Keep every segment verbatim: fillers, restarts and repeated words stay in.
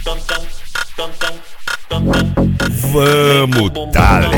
Vamos, dale.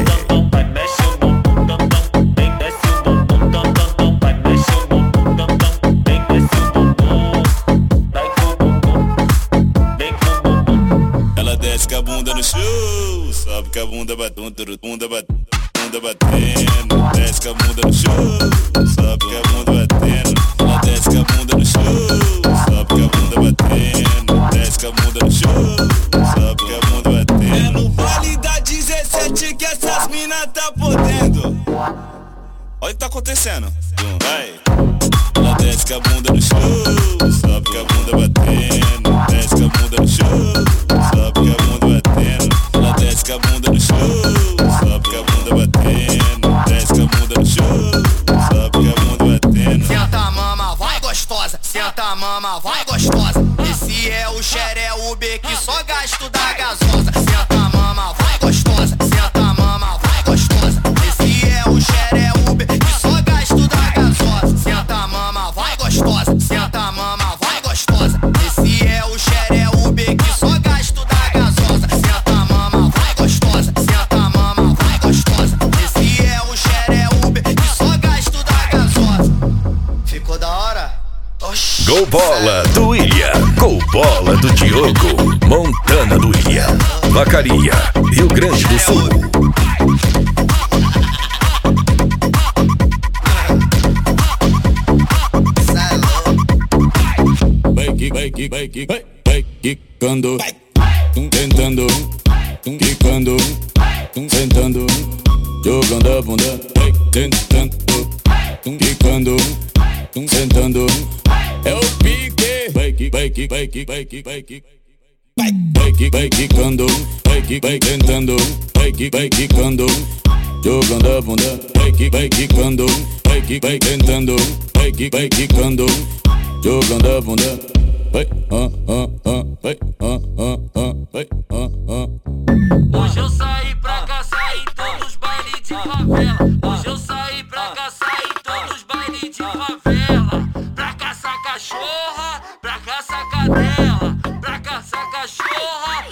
Ela desce com a bunda no chão, sobe com a bunda batendo, bunda batendo, bunda batendo. Desce com a bunda no chão, sobe com a bunda batendo. Ela desce com a bunda no chão, sobe com a bunda batendo. Desce com a bunda no chão, sobe com a bunda batendo. É no baile da dezessete que essas minas tá podendo. Olha o que tá acontecendo. Vai. Ela desce com a bunda no chão, sobe com a bunda batendo. Desce com a bunda no chão, sobe com a bunda batendo. Ela desce com a bunda no chão, sobe com a bunda batendo. Desce com a bunda no chão, sobe com a bunda batendo. Senta mama, vai gostosa. Senta mama, vai gostosa. Esse é o xeré-ube que só gasto da gasosa. Senta mama, vai gostosa. Senta mama, vai gostosa. Esse é o xeré-ube que só gasto da gasosa. Senta mama, vai gostosa. Senta mama, vai gostosa. Esse é o xeré-ube que só gasto da gasosa. Senta mama, vai gostosa. Senta mama, vai gostosa. Esse é o xeré-ube que só gasto da gasosa. Ficou da hora? Oxi. Gol bola do William, gol bola do Diogo, Montana do William, Vacaria, Rio Grande do Sul. Vai que, vai que, vai que, vai, vai quicando, tum tentando, tum quicando, tum sentando, jogando a bunda, vai tentando, tum quicando, tum sentando. É o pique, vai que, vai que, vai que, vai que, vai que. Vai, vai que, vai quicando, vai que, vai tentando, vai que, vai quicando, jogando a bunda, vai que, vai quicando, vai que, vai tentando, vai que, vai quicando, jogando a bunda, vai, ah, ah, ah, vai, ah, ah, ah, vai, ah, ah. Hoje eu saí pra caçar em todos os bailes de favela. Hoje eu saí pra caçar em todos os bailes de favela. Pra caçar cachorra, pra caçar cadela, pra caçar cachorra.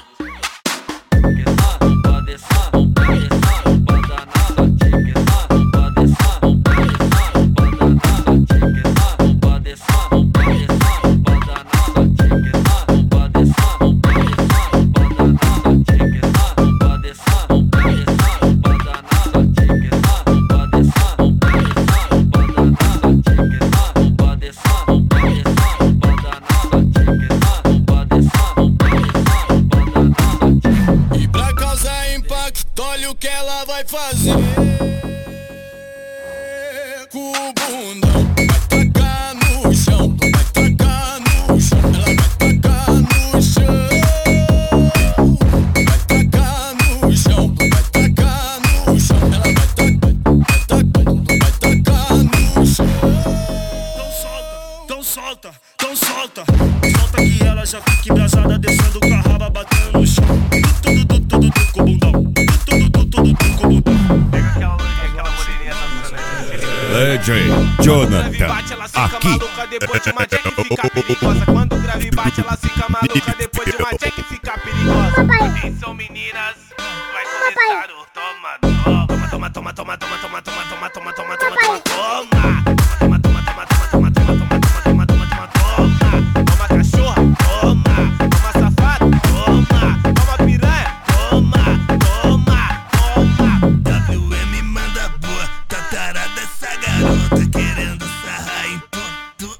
E pra causar impacto, olha o que ela vai fazer com o bundão. Vai tacar no chão, vai tacar no chão. Ela vai tacar no chão. Vai tacar no chão, vai tacar no chão. Ela vai tacar, vai tacar no chão. Então solta, então solta, então solta. Solta que ela já fica embrasada, descendo com a raba, batendo no chão. Tudo, tudo, tudo, tudo com o bundão. Tudo, tudo, tudo, tudo com o bundão. Pega aquela aquela moreninha D J Jonathan, bate, ela fica aqui. maluca, depois de uma jack fica perigosa. Quando o grave bate, ela fica maluca, depois de uma jack fica perigosa. Atenção meninas, vai começar o toma, toma, toma, toma, toma, toma, toma, toma, toma, toma, toma, toma, toma, toma. Toma, toma, toma, toma, toma, toma, toma, toma, toma, toma, toma. Toma cachorra, toma, toma safado, toma, toma piranha, toma, toma, toma. W M manda boa, tá tarada essa garota querendo sarrar em tudo.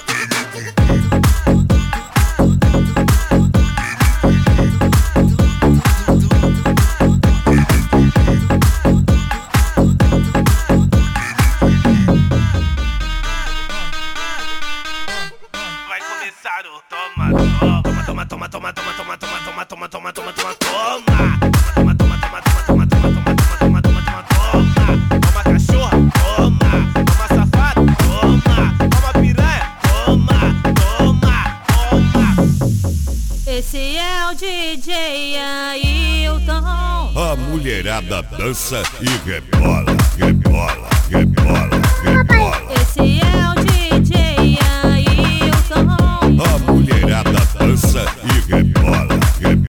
Vai começar o toma, toma, toma, toma, toma, toma, toma, toma, toma, toma, toma, toma, toma, toma, toma. Toma, toma, toma, toma, toma, toma, toma, toma, toma, toma, toma, toma. Toma cachorra, toma, toma safado, toma, toma piranha, toma, toma, toma. Esse é o D J Ailton. A mulherada dança e rebola, rebola, rebola, rebola. Esse é o D J